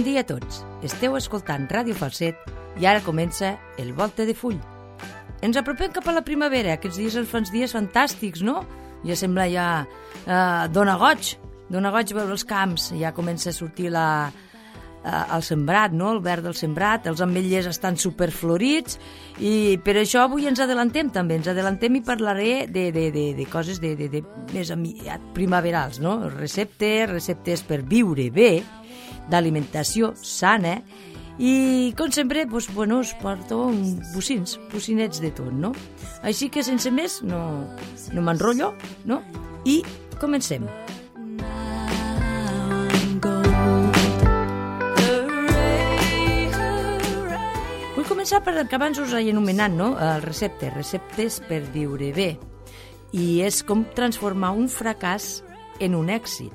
Bon dia a tots. Esteu escoltant Ràdio Falset i ara comença el Volta de Full. Ens apropem cap a la primavera. Aquests dies ens fan dies fantàstics, no? Ja sembla dona goig veure els camps. Ja comença a sortir el sembrat, no? El verd del sembrat. Els ametllers estan superflorits i per això avui ens adelantem també. Ens adelantem i parlaré de coses més primaverals, no? Receptes per viure bé, d'alimentació sana i, com sempre, us porto bocinets de tot, no? Així que, sense més, no m'enrotllo, no? I comencem. Vull començar per el que abans us he anomenat, no? El receptes per viure bé. I és com transformar un fracàs en un èxit.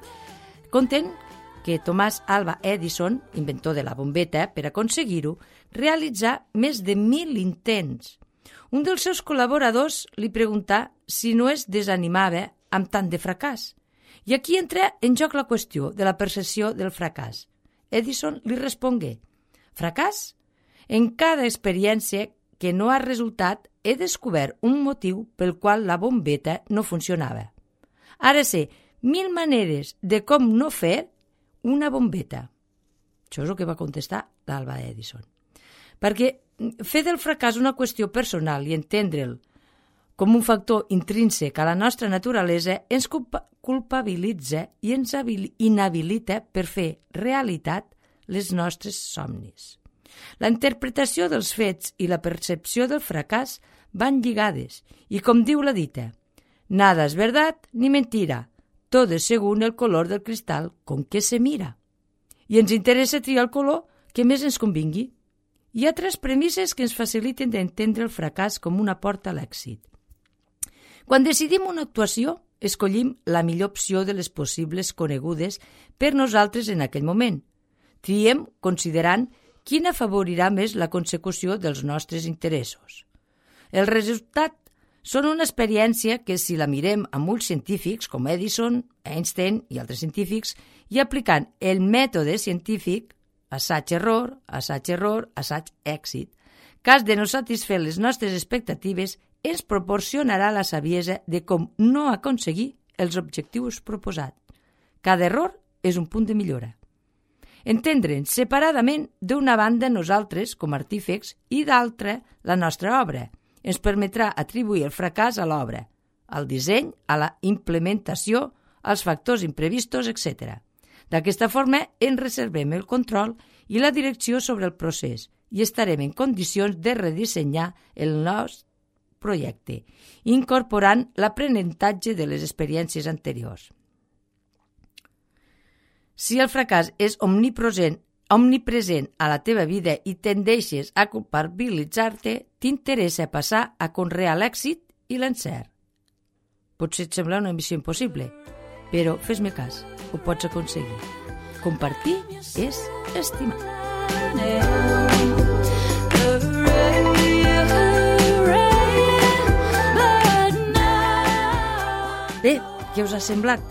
Conten que Thomas Alva Edison, inventor de la bombeta, per aconseguir-ho, realitzà més de 1.000 intents. Un dels seus col·laboradors li preguntà si no es desanimava amb tant de fracàs. I aquí entra en joc la qüestió de la percepció del fracàs. Edison li respongué: «Fracàs? En cada experiència que no ha resultat he descobert un motiu pel qual la bombeta no funcionava. Ara sé 1.000 maneres de com no fer una bombeta». Això és el que va contestar l'Alva Edison. Perquè fer del fracàs una qüestió personal i entendre'l com un factor intrínsec a la nostra naturalesa ens culpabilitza i ens inhabilita per fer realitat les nostres somnis. La interpretació dels fets i la percepció del fracàs van lligades i, com diu la dita, «Nada es verdad ni mentira. Todo es según el color del cristal con que se mira». I ens interessa triar el color que més ens convingui. Hi ha 3 premisses que ens faciliten d'entendre el fracàs com una porta a l'èxit. Quan decidim una actuació, escollim la millor opció de les possibles conegudes per nosaltres en aquell moment. Triem considerant quina afavorirà més la consecució dels nostres interessos. El resultat són una experiència que, si la mirem amb ulls científics, com Edison, Einstein i altres científics, i aplicant el mètode científic, assaig-error, assaig-error, assaig-èxit, cas de no satisfer les nostres expectatives, ens proporcionarà la saviesa de com no aconseguir els objectius proposats. Cada error és un punt de millora. Entendre'n separadament, d'una banda nosaltres, com a artífex, i d'altra la nostra obra, ens permetrà atribuir el fracàs a l'obra, al disseny, a la implementació, als factors imprevistos, etc. D'aquesta forma, ens reservem el control i la direcció sobre el procés i estarem en condicions de redissenyar el nostre projecte, incorporant l'aprenentatge de les experiències anteriors. Si el fracàs és omnipresent a la teva vida i tendeixes a culpabilitzar-te, t'interessa passar a conrear l'èxit i l'encert. Potser et sembla una missió impossible, però fes-me cas, ho pots aconseguir. Compartir és estimar. Bé, què us ha semblat?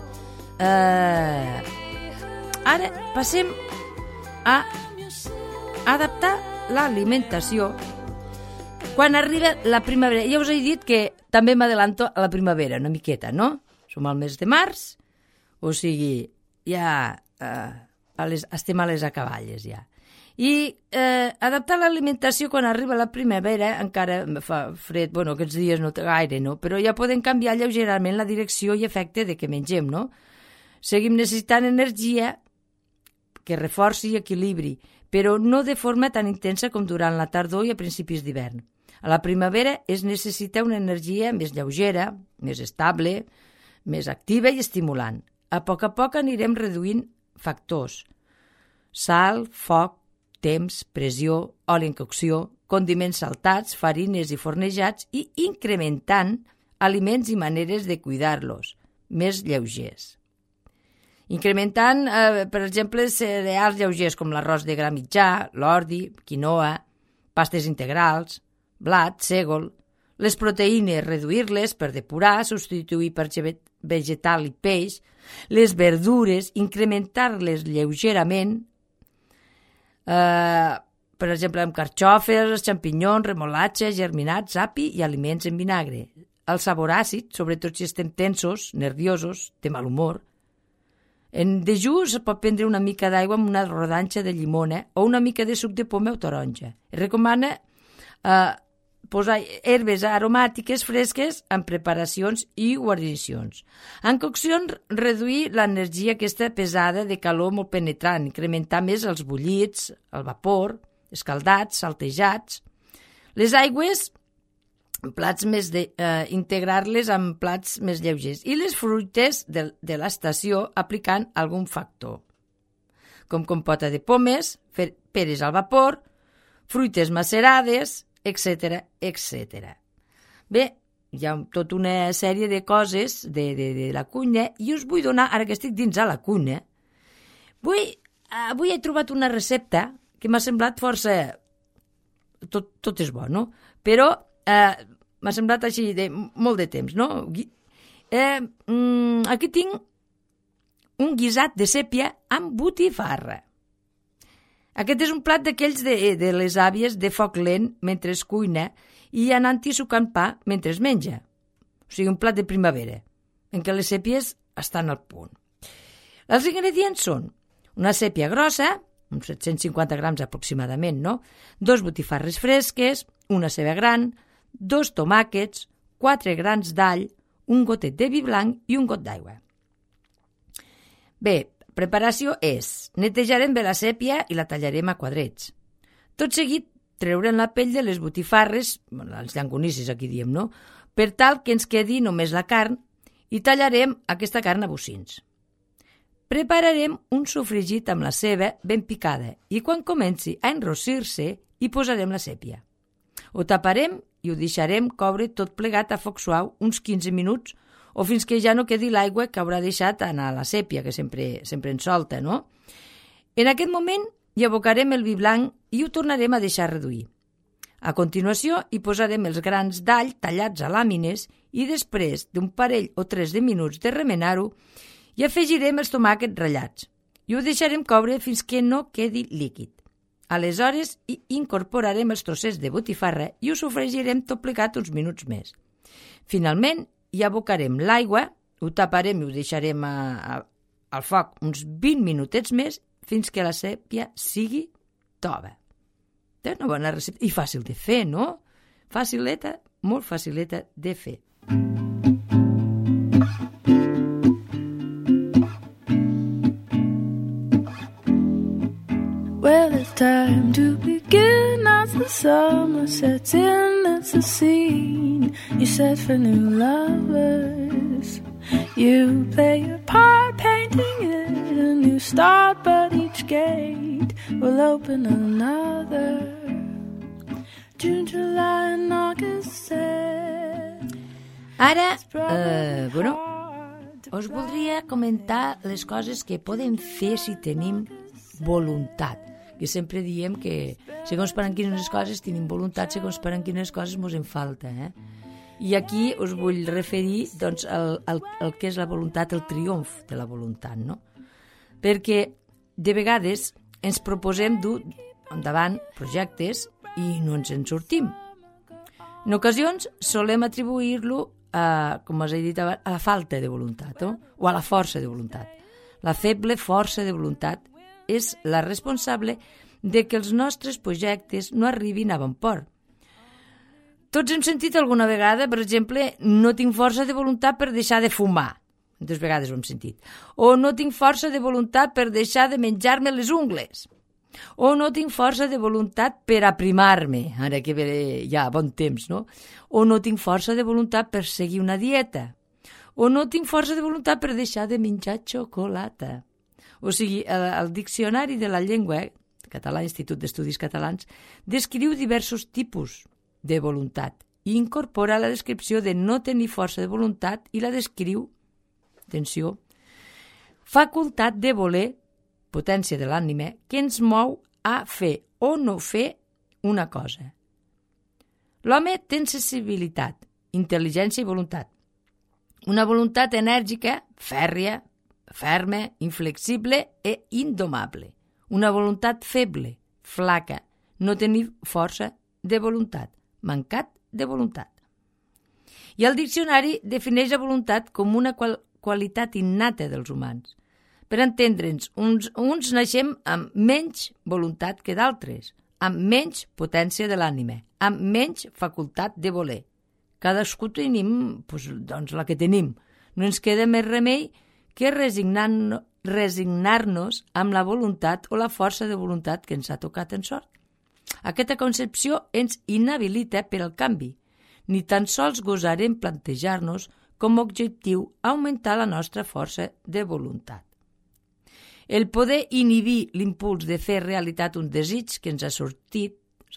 Ara passem a adaptar l'alimentació quan arriba la primavera. Ja us he dit que també m'adelanto a la primavera, una miqueta, no? Som al mes de març, o sigui, ja estem a les acaballes, ja. I adaptar l'alimentació quan arriba la primavera, encara fa fred, aquests dies no gaire, no? Però ja podem canviar lleugerament la direcció i efecte de què mengem, no? Seguim necessitant energia que reforci i equilibri, però no de forma tan intensa com durant la tardor i a principis d'hivern. A la primavera es necessita una energia més lleugera, més estable, més activa i estimulant. A poc anirem reduint factors: sal, foc, temps, pressió, oli en cocció, condiments saltats, farines i fornejats i incrementant aliments i maneres de cuidar-los, més lleugers. Incrementant, per exemple, cereals lleugers com l'arròs de gra mitjà, l'ordi, quinoa, pastes integrals, blat, sègol. Les proteïnes, reduir-les per depurar, substituir per vegetal i peix. Les verdures, incrementar-les lleugerament. Per exemple, amb carxofes, xampinyons, remolatxa, germinats, api i aliments en vinagre. El sabor àcid, sobretot si estem tensos, nerviosos, de mal humor. En dejú es pot prendre una mica d'aigua amb una rodanxa de llimona o una mica de suc de poma o taronja. Es recomana posar herbes aromàtiques fresques en preparacions i guarnicions. En coccions, reduir l'energia aquesta pesada de calor molt penetrant, incrementar més els bullits, el vapor, escaldats, saltejats. Les aigües, plats més integrar-les en plats més lleugers. I les fruites de l'estació aplicant algun factor, com compota de pomes, peres al vapor, fruites macerades, etc. etc. Bé, hi ha tota una sèrie de coses de la cuina i us vull donar, ara que estic dins a la cuina, avui he trobat una recepta que m'ha semblat força... Tot és bo, no? Però m'ha semblat així de molt de temps, no? Aquí tinc un guisat de sèpia amb botifarra. Aquest és un plat d'aquells de les àvies de foc lent mentre es cuina i anant-hi sucant pa mentre es menja. O sigui, un plat de primavera, en què les sèpies estan al punt. Els ingredients són una sèpia grossa, uns 750 grams aproximadament, no? 2 botifarres fresques, una ceba gran, 2 tomàquets, 4 grans d'all, un gotet de vi blanc i un got d'aigua. Bé, preparació és: netejarem bé la sèpia i la tallarem a quadrets. Tot seguit treurem la pell de les botifarres, els llangonisses aquí diem, no? Per tal que ens quedi només la carn i tallarem aquesta carn a bocins. Prepararem un sofregit amb la ceba ben picada i quan comenci a enrossir-se hi posarem la sèpia. Ho taparem i ho deixarem coure tot plegat a foc suau uns 15 minuts o fins que ja no quedi l'aigua que haurà deixat anar a la sèpia, que sempre en solta, no? En aquest moment hi abocarem el vi blanc i ho tornarem a deixar reduir. A continuació hi posarem els grans d'all tallats a làmines i després d'un parell o 3 de minuts de remenar-ho i afegirem els tomàquets ratllats i ho deixarem coure fins que no quedi líquid. Aleshores hi incorporarem els trossets de botifarra i ho sofregirem tot plegat uns minuts més. Finalment, hi abocarem l'aigua, ho taparem i ho deixarem al foc uns 20 minutets més fins que la sèpia sigui tova. És una bona recepta i fàcil de fer, no? Facileta, molt facileta de fer. Well, it's time to begin as the summer sets in. It's a scene you set for new lovers. You play your part, painting it a new start, but each gate will open another. June, July and August said. Ara, us voldria comentar les coses que podem fer si tenim voluntat. Que sempre diem que segons per en quines coses tenim voluntat, segons per en quines coses ens en falta. I aquí us vull referir doncs, el que és la voluntat, el triomf de la voluntat, no? Perquè de vegades ens proposem dur endavant projectes i no ens en sortim. En ocasions solem atribuir-lo, com us he dit abans, a la falta de voluntat, o a la força de voluntat. La feble força de voluntat és la responsable de que els nostres projectes no arribin a bon port. Tots hem sentit alguna vegada, per exemple, no tinc força de voluntat per deixar de fumar. Moltes vegades ho hem sentit. O no tinc força de voluntat per deixar de menjar-me les ungles. O no tinc força de voluntat per aprimar-me, ara que hi ha bon temps, no? O no tinc força de voluntat per seguir una dieta. O no tinc força de voluntat per deixar de menjar xocolata. O sigui, el Diccionari de la Llengua, català, Institut d'Estudis Catalans, descriu diversos tipus de voluntat i incorpora la descripció de no tenir força de voluntat i la descriu, atenció, facultat de voler, potència de l'ànima, que ens mou a fer o no fer una cosa. L'home té sensibilitat, intel·ligència i voluntat. Una voluntat enèrgica, ferma, inflexible i indomable. Una voluntat feble, flaca, no tenir força de voluntat, mancat de voluntat. I el diccionari defineix la voluntat com una qualitat innata dels humans. Per entendre'ns, uns naixem amb menys voluntat que d'altres, amb menys potència de l'ànima, amb menys facultat de voler. Cadascú tenim doncs, la que tenim. No ens queda més remei que resignar-nos amb la voluntat o la força de voluntat que ens ha tocat en sort. Aquesta concepció ens inhabilita per al canvi. Ni tan sols gosarem plantejar-nos com a objectiu augmentar la nostra força de voluntat. El poder inhibir l'impuls de fer realitat un desig que ens ha sorgit,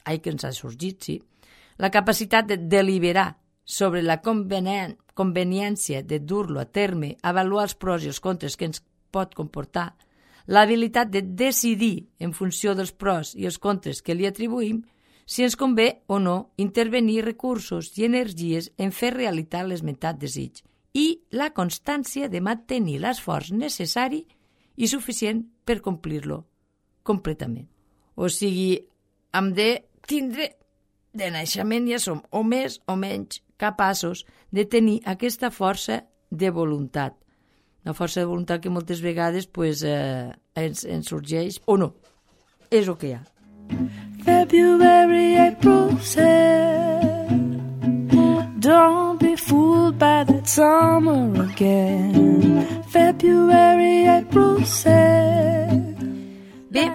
la capacitat de deliberar sobre la conveniència de dur-lo a terme, avaluar els pros i els contres que ens pot comportar, l'habilitat de decidir en funció dels pros i els contres que li atribuïm, si ens convé o no intervenir recursos i energies en fer realitat l'esmentat desig i la constància de mantenir l'esforç necessari i suficient per complir-lo completament. O sigui, hem de tindre de naixement, ja som o més o menys capaços de tenir aquesta força de voluntat. Una força de voluntat que moltes vegades ens sorgeix o no. És el que hi ha. February, April said, don't be fooled by that summer again. February, April said. Bé,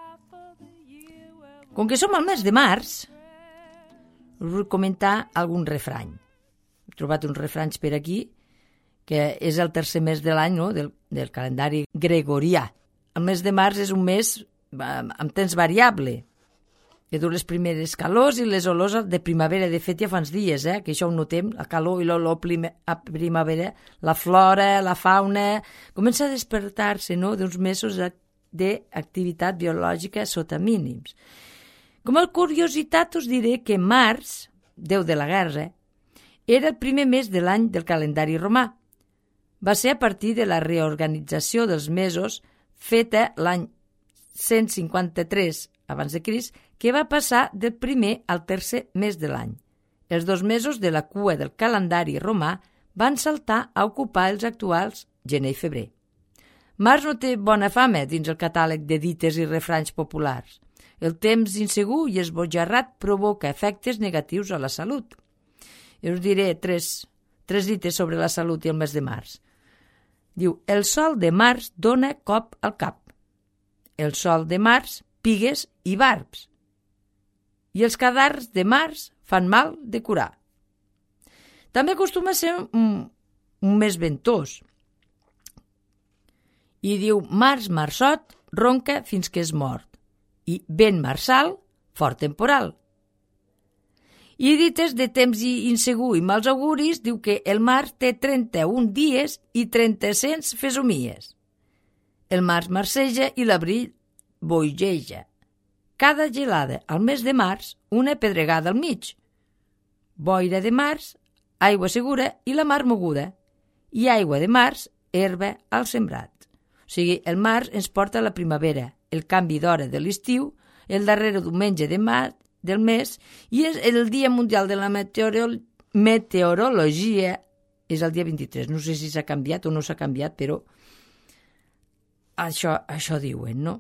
com que som al mes de març, us vull comentar algun refrany. He trobat uns refranys per aquí, que és el tercer mes de l'any, no? del calendari gregorià. El mes de març és un mes amb temps variable, que du les primeres calors i les olors de primavera. De fet, ja fa uns dies que això ho notem, la calor i l'olor a primavera, la flora, la fauna, comença a despertar-se, no?, d'uns mesos d'activitat biològica sota mínims. Com a curiositat us diré que març, déu de la guerra, era el primer mes de l'any del calendari romà. Va ser a partir de la reorganització dels mesos feta l'any 153 abans de Crist, que va passar del primer al tercer mes de l'any. Els 2 mesos de la cua del calendari romà van saltar a ocupar els actuals gener i febrer. Març no té bona fama dins el catàleg de dites i refranys populars. El temps insegur i esbojarrat provoca efectes negatius a la salut. Us diré tres dites sobre la salut i el mes de març. Diu, el sol de març dona cop al cap. El sol de març, pigues i barbs. I els cadars de març fan mal de curar. També acostuma a ser un mes ventós. I diu, març marçot, ronca fins que és mort. I vent marçal, fort temporal. I dites de temps insegur i mals auguris, diu que el març té 31 dies i 36 fesomies. El març marceja i l'abril boigeja. Cada gelada al mes de març, una pedregada al mig. Boira de març, aigua segura i la mar moguda. I aigua de març, herba al sembrat. O sigui, el març ens porta a la primavera, el canvi d'hora de l'estiu, el darrer diumenge del mes, i és el Dia Mundial de la Meteorologia, és el dia 23. No sé si s'ha canviat o no s'ha canviat, però això diuen, no?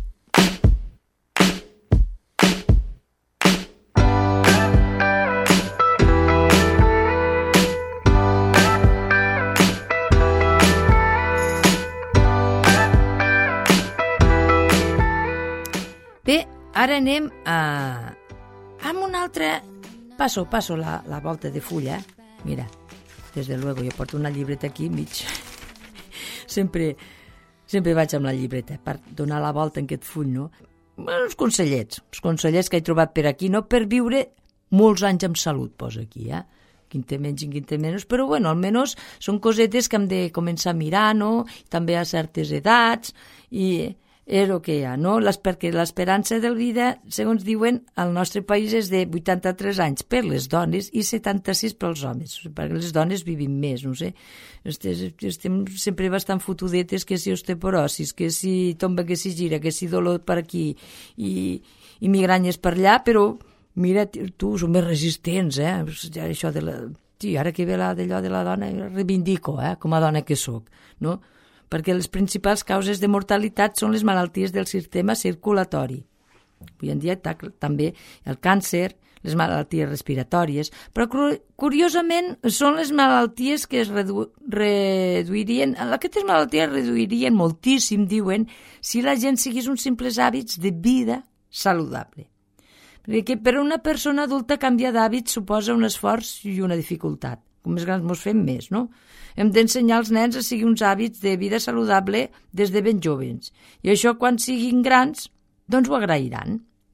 Bé, ara anem amb un altre... Passo la volta de fulla. Mira, des de luego, jo porto una llibreta aquí mig. Sempre vaig amb la llibreta per donar la volta en aquest full, no? Els consellets que he trobat per aquí, no? Per viure molts anys amb salut, posa aquí, Quin té menys i quin té menys, però bueno, almenys són cosetes que hem de començar a mirar, no? També a certes edats, i és el que hi ha, no? Perquè l'esperança de vida, segons diuen, al nostre país és de 83 anys per les dones i 76 pels homes, perquè les dones vivim més, no sé. Estem sempre bastant fotudetes, que si osteoporosis, que si tomba, que si gira, que si dolor per aquí i migranyes per allà, però mira, tu, som més resistents, això de la... Sí, ara que ve d'allò de la dona, reivindico, com a dona que sóc, no? Perquè les principals causes de mortalitat són les malalties del sistema circulatori. Avui en dia també el càncer, les malalties respiratòries, però curiosament són les malalties que es reduirien, aquestes malalties reduirien moltíssim, diuen, si la gent seguís uns simples hàbits de vida saludable. Perquè per a una persona adulta canviar d'hàbits suposa un esforç i una dificultat. Com més grans mos fem més, no? Hem d'ensenyar als nens a seguir uns hàbits de vida saludable des de ben jovens. I això, quan siguin grans, doncs ho agrairan.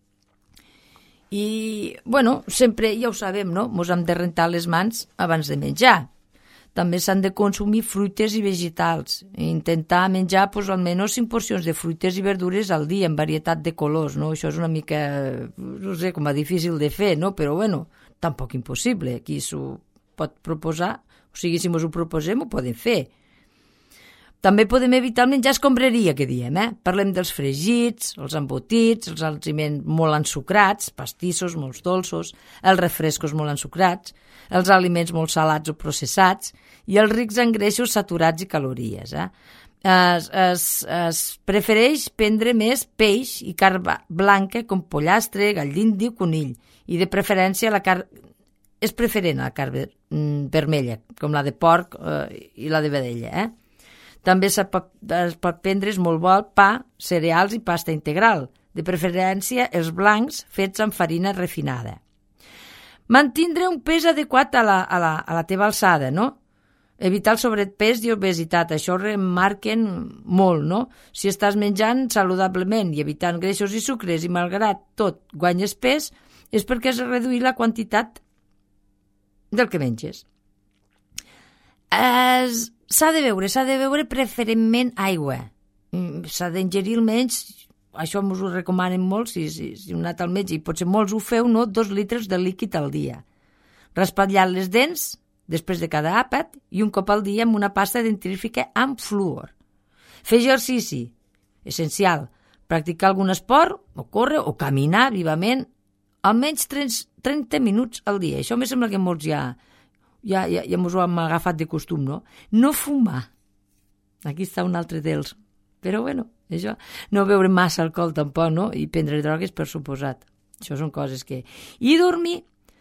I, bueno, sempre, ja ho sabem, no? Mos hem de rentar les mans abans de menjar. També s'han de consumir fruites i vegetals. I intentar menjar, almenys 5 porcions de fruites i verdures al dia, en varietat de colors, no? Això és una mica, no sé, com a difícil de fer, no? Però, bueno, tampoc impossible. Aquí s'ho pot proposar, o sigui, si ens ho proposem, ho podem fer. També podem evitar el menjar escombraria, que diem, Parlem dels fregits, els embotits, els aliments molt ensucrats, pastissos, molt dolços, els refrescos molt ensucrats, els aliments molt salats o processats i els rics en greixos saturats i calories. Es prefereix prendre més peix i carn blanca com pollastre, gall d'indi o conill, i de preferència és preferent la carn vermella, com la de porc i la de vedella. També es pot prendre molt bo pa, cereals i pasta integral, de preferència els blancs fets amb farina refinada. Mantindre un pes adequat a la teva alçada, no? Evitar el sobrepès i obesitat, això ho remarquen molt, no? Si estàs menjant saludablement i evitant greixos i sucres i malgrat tot guanyes pes, és perquè has reduït la quantitat del que menges. S'ha de beure preferentment aigua. S'ha d'ingerir almenys, això ens ho recomanen molt, si heu anat al metge, i potser molts ho feu, no? 2 litres de líquid al dia. Raspallar les dents després de cada àpat i un cop al dia amb una pasta dentífrica amb fluor. Fer exercici, essencial. Practicar algun esport, o córrer, o caminar vivament, almenys 30 minuts al dia. Això me sembla que molts ja ens ho hem agafat de costum, no? No fumar. Aquí està un altre dels. Però, bueno, això, no beure massa alcohol tampoc, no? I prendre drogues, per suposat. Això són coses que... I dormir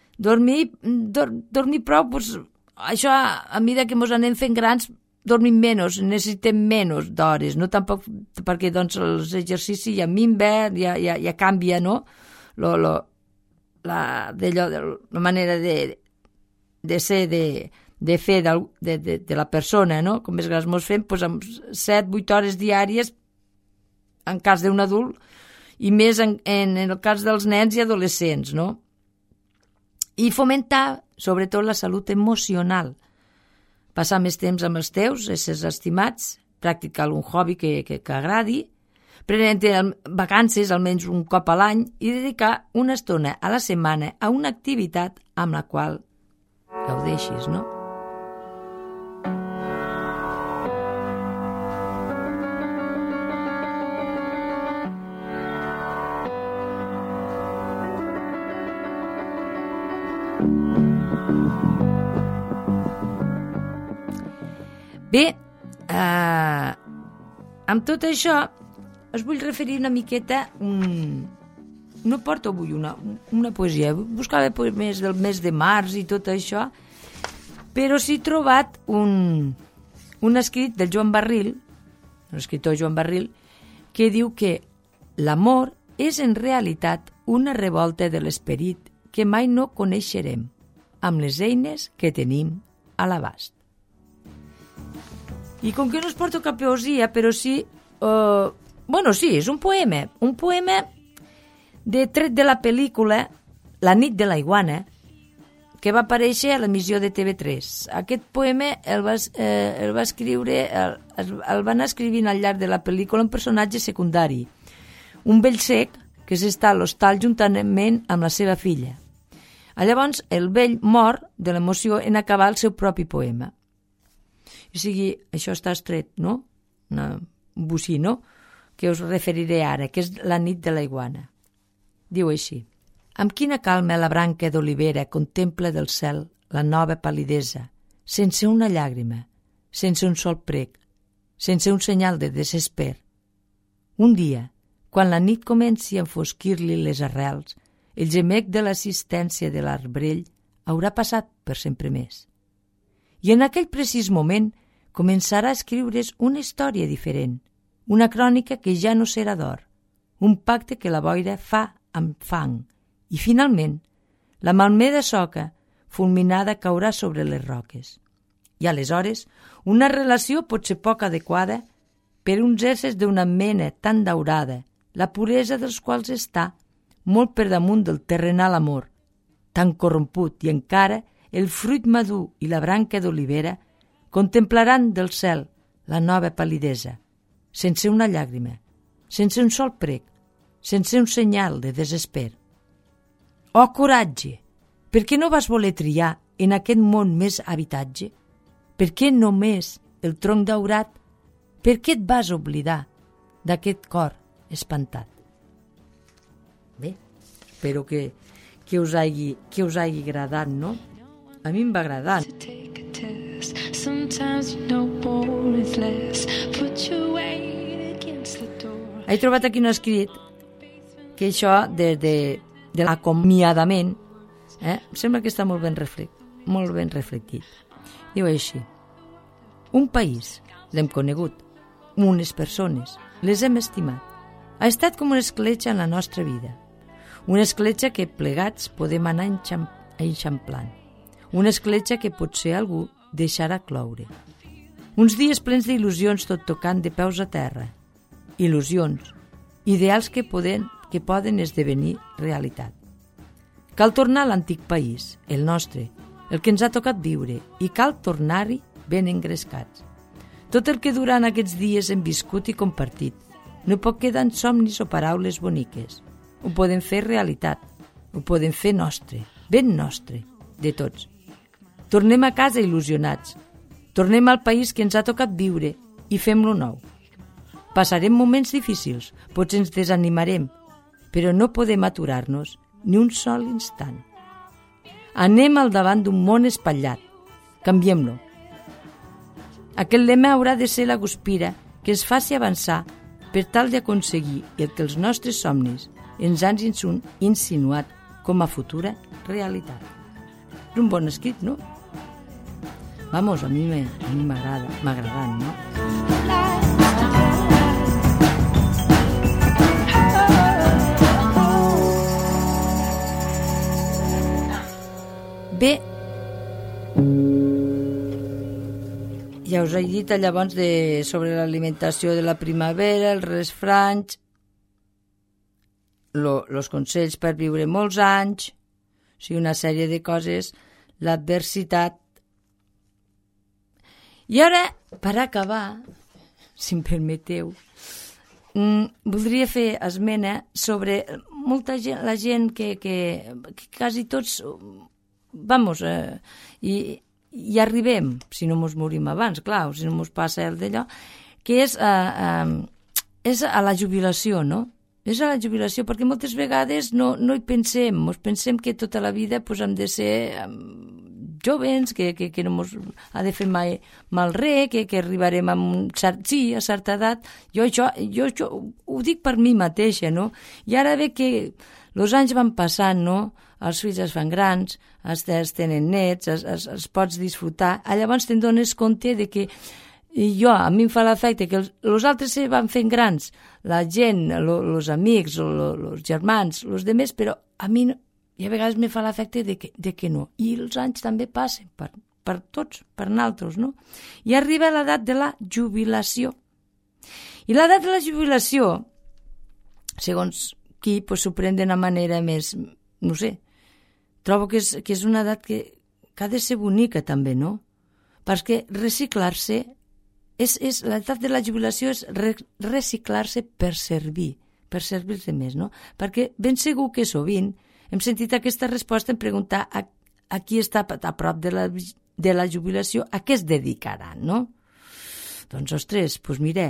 prou, doncs, això, a mesura que ens anem fent grans, dormim menys, necessitem menys d'hores, no? Tampoc perquè, doncs, els exercicis ja minva, ja canvia, no? La manera de ser, de fer de la persona, no? Com més grans mos fem, doncs amb 7-8 hores diàries en cas d'un adult i més en el cas dels nens i adolescents, no? I fomentar, sobretot, la salut emocional. Passar més temps amb els teus, éssers estimats, practicar algun hobby que agradi, prendre vacances almenys un cop a l'any i dedicar una estona a la setmana a una activitat amb la qual gaudeixis, no? Bé, amb tot això us vull referir una miqueta, no porto avui una poesia, buscava més del mes de març i tot això, però sí he trobat un escrit del Joan Barril, l'escriptor Joan Barril, que diu que l'amor és en realitat una revolta de l'esperit que mai no coneixerem amb les eines que tenim a l'abast. I com que no es porto cap poesia, però sí, sí, és un poema de tret de la pel·lícula La nit de la iguana, que va aparèixer a l'emissió de TV3. Aquest poema el va escriure, el van escrivint al llarg de la pel·lícula un personatge secundari, un vell cec que s'està a l'hostal juntament amb la seva filla. Llavors, el vell mor de l'emoció en acabar el seu propi poema. O sigui, això està estret, no? Un bocí, no? Que us referiré ara, que és la nit de la iguana. Diu així: amb quina calma la branca d'olivera contempla del cel la nova pal·lidesa, sense una llàgrima, sense un sol prec, sense un senyal de desesper. Un dia, quan la nit comenci a enfosquir-li les arrels, el gemec de l'assistència de l'arbrell haurà passat per sempre més. I en aquell precís moment començarà a escriure's una història diferent, una crònica que ja no serà d'or, un pacte que la boira fa amb fang, i finalment la malmeda soca fulminada caurà sobre les roques. I aleshores una relació pot ser poc adequada per uns éssers d'una mena tan daurada, la puresa dels quals està molt per damunt del terrenal amor, tan corromput, i encara el fruit madur i la branca d'olivera contemplaran del cel la nova pal·lidesa, sense una llàgrima, sense un sol prec, sense un senyal de desesper. Oh, coratge! Per què no vas voler triar en aquest món més habitatge? Per què només el tronc daurat? Per què et vas oblidar d'aquest cor espantat? Bé, espero que us hagi agradat, no? A mi em va agradar. He trobat aquí un escrit que això de l'acomiadament sembla que està molt ben reflectit. Diu així: un país l'hem conegut, unes persones les hem estimat. Ha estat com una escletxa en la nostra vida, una escletxa que plegats podem anar enxamplant, una escletxa que potser algú deixarà cloure. Uns dies plens d'il·lusions tot tocant de peus a terra, il·lusions, ideals que poden esdevenir realitat. Cal tornar a l'antic país, el nostre, el que ens ha tocat viure, i cal tornar-hi ben engrescats. Tot el que durant aquests dies hem viscut i compartit no pot quedar en somnis o paraules boniques. Ho podem fer realitat, ho podem fer nostre, ben nostre, de tots. Tornem a casa il·lusionats, tornem al país que ens ha tocat viure i fem-lo nou. Passarem moments difícils, potser ens desanimarem, però no podem aturar-nos ni un sol instant. Anem al davant d'un món espatllat, canviem-lo. Aquest lema haurà de ser la guspira que ens faci avançar per tal d'aconseguir el que els nostres somnis ens han insinuat com a futura realitat. És un bon escrit, no? Vamos, a mi m'agrada, no? Bé, ja us he dit llavors sobre l'alimentació de la primavera, els refranys, els consells per viure molts anys, o sigui, una sèrie de coses, l'adversitat. I ara, per acabar, si em permeteu, voldria fer esmena sobre molta gent, la gent que quasi tots, i arribem, si no ens morim abans, clar, si no ens passa el d'allò, que és a la jubilació, no? És a la jubilació, perquè moltes vegades no hi pensem, pensem que tota la vida hem de ser jovens, que no ens ha de fer mai mal res, que arribarem a certa edat. Jo ho dic per mi mateixa, no? I ara ve que els anys van passant, no? Els fills es fan grans, es tenen nets, es pots disfrutar. Llavors te'n dones compte de que a mi em fa l'efecte que els altres se van fent grans, la gent, els amics, els germans, els demés, però a mi a vegades me fa l'efecte de que no. I els anys també passen per tots, per nosaltres, no? I arriba l'edat de la jubilació. I l'edat de la jubilació, segons qui, s'ho pren d'una manera més, no sé, trobo que és una edat que ha de ser bonica també, no? Perquè reciclar-se, l'edat de la jubilació és reciclar-se per servir els altres, no? Perquè ben segur que sovint hem sentit aquesta resposta en preguntar a qui està a prop de la jubilació, a què es dedicaran, no? Doncs, ostres, doncs mira,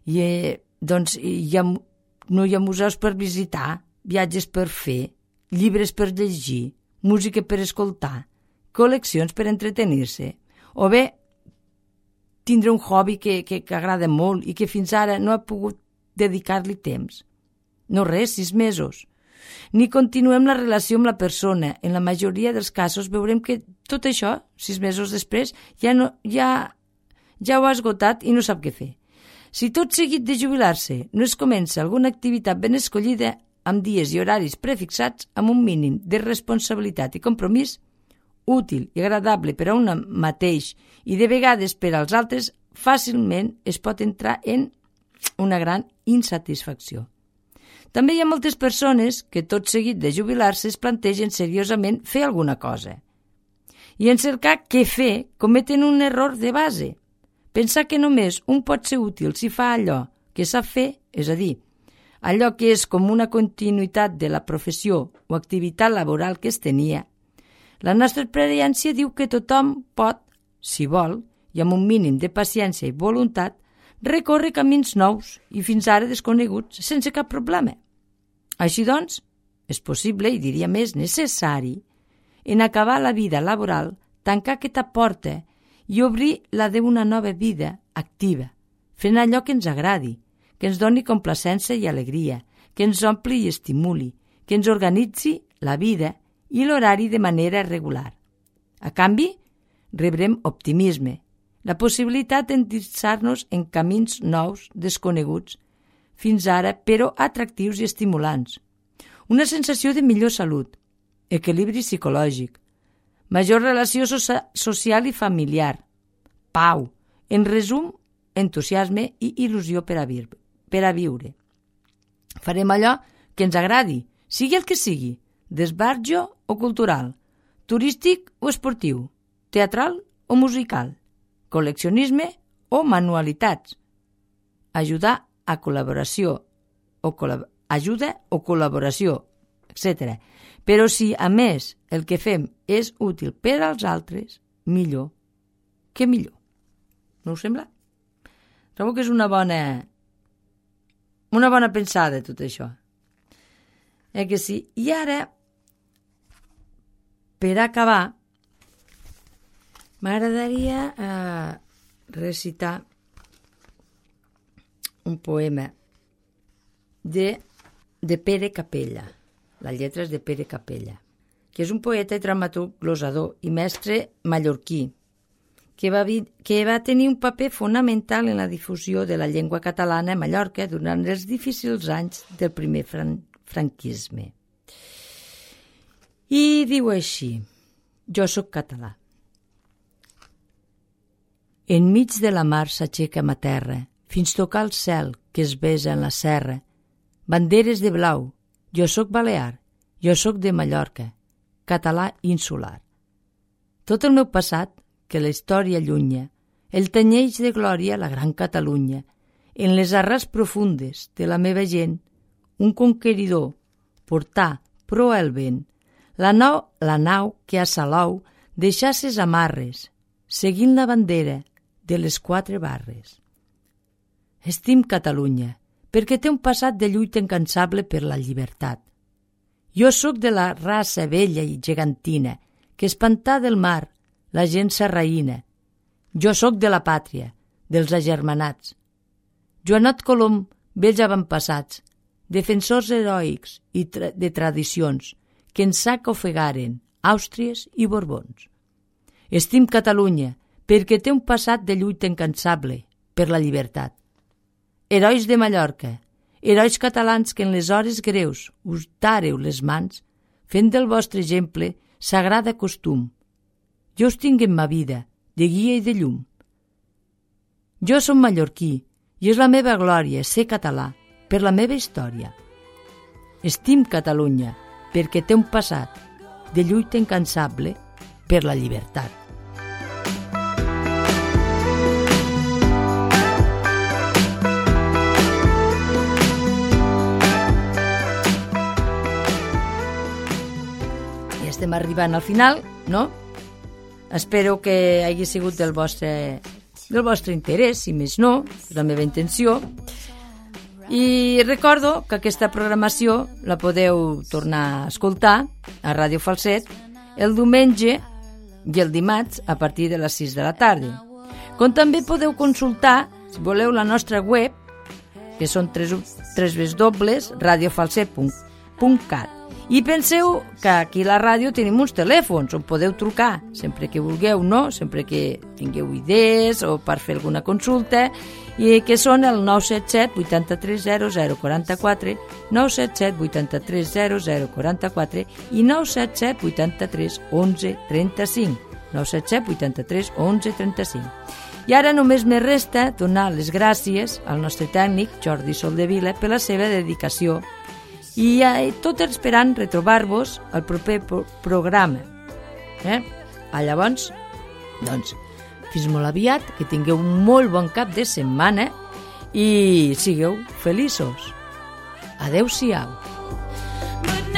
no hi ha museus per visitar, viatges per fer, llibres per llegir, música per escoltar, col·leccions per entretenir-se, o bé tindre un hobby que agrada molt i que fins ara no ha pogut dedicar-li temps. No res, 6 mesos. Ni continuem la relació amb la persona. En la majoria dels casos veurem que tot això, 6 mesos després, ja ho ha esgotat i no sap què fer. Si tot seguit de jubilar-se no es comença alguna activitat ben escollida, amb dies i horaris prefixats, amb un mínim de responsabilitat i compromís, útil i agradable per a un mateix i de vegades per als altres, fàcilment es pot entrar en una gran insatisfacció. També hi ha moltes persones que tot seguit de jubilar-se es plantegen seriosament fer alguna cosa. I en cercar què fer cometen un error de base. Pensar que només un pot ser útil si fa allò que sap fer, és a dir, allò que és com una continuïtat de la professió o activitat laboral que es tenia. La nostra experiència diu que tothom pot, si vol, i amb un mínim de paciència i voluntat, recórrer camins nous i fins ara desconeguts sense cap problema. Així doncs, és possible, i diria més necessari, en acabar la vida laboral, tancar aquesta porta i obrir la d'una nova vida activa, fent allò que ens agradi, que ens doni complacència i alegria, que ens ompli i estimuli, que ens organitzi la vida i l'horari de manera regular. A canvi, rebrem optimisme, la possibilitat d'endinsar-nos en camins nous, desconeguts, fins ara, però atractius i estimulants. Una sensació de millor salut, equilibri psicològic, major relació social i familiar, pau, en resum, entusiasme i il·lusió per a viure. Farem allò que ens agradi, sigui el que sigui, d'esbarjo o cultural, turístic o esportiu, teatral o musical, col·leccionisme o manualitats, ajuda o col·laboració, etc. Però si, a més, el que fem és útil per als altres, millor que millor. No us sembla? Trobo que és una bona pensada, tot això. Que sí? I ara, per acabar, m'agradaria recitar un poema de Pere Capella. La lletra és de Pere Capella, que és un poeta i dramaturg glosador i mestre mallorquí, que va tenir un paper fonamental en la difusió de la llengua catalana a Mallorca durant els difícils anys del primer franquisme. I diu així: jo sóc català. Enmig de la mar s'aixeca ma terra, fins tocar el cel que es besa en la serra. Banderes de blau, jo sóc balear, jo sóc de Mallorca, català insular. Tot el meu passat, que la història allunya, el tenyeix de glòria la gran Catalunya. En les arrels profundes de la meva gent, un conqueridor portà proa el vent, la nau que a Salou deixà ses amarres, seguint la bandera de les 4 barres. Estim Catalunya, perquè té un passat de lluita incansable per la llibertat. Jo sóc de la raça vella i gegantina, que espantà del mar la gent sarraïna. Jo sóc de la pàtria, dels agermanats. Joanot Colom, vells avantpassats, defensors heroics i de tradicions, que en sac ofegaren Àustries i Borbons. Estim Catalunya, perquè té un passat de lluita incansable per la llibertat. Herois de Mallorca, herois catalans que en les hores greus us dàreu les mans, fent del vostre exemple sagrada costum. Jo us tinc en ma vida, de guia i de llum. Jo som mallorquí, i és la meva glòria ser català per la meva història. Estim Catalunya, perquè té un passat de lluita incansable per la llibertat. I estem arribant al final, no? Espero que hagi sigut del vostre interès, si més no, és la meva intenció. I recordo que aquesta programació la podeu tornar a escoltar a Ràdio Falset el diumenge i el dimarts a partir de les 6 de la tarda. Com també podeu consultar, si voleu, la nostra web, que són www.radiofalset.cat. I penseu que aquí a la ràdio tenim uns telèfons on podeu trucar sempre que vulgueu, no? Sempre que tingueu idees o per fer alguna consulta, i que són el 977 83 00 44, 977 83 00 44 i 977 83 11 35, 977 83 11 35. I ara només me resta donar les gràcies al nostre tècnic Jordi Soldevila per la seva dedicació i tot esperant retrobar-vos al proper programa. Llavors, doncs, fins molt aviat, que tingueu un molt bon cap de setmana i sigueu feliços. Adéu-siau.